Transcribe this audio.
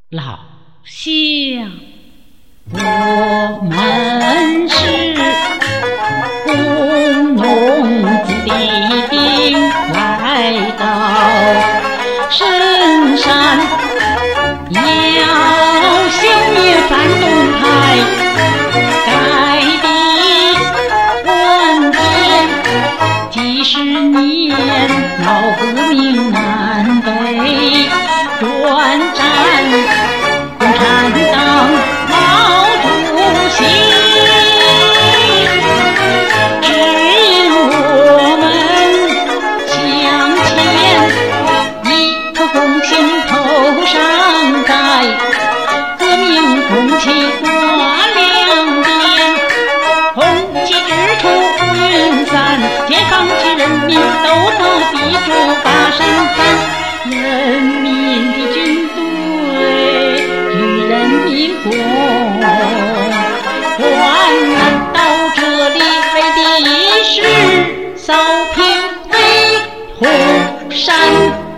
老乡，我们是工农子弟来到深山，要消灭反动派，改地问天。几十年闹革命南北转战，共产党毛主席指引我们向前，一颗红心头上戴，革命红旗挂两边，红旗直出云散，解放区人民都到地主大山看。人民的军队与人民共，患难到这里为的是扫平北虎山。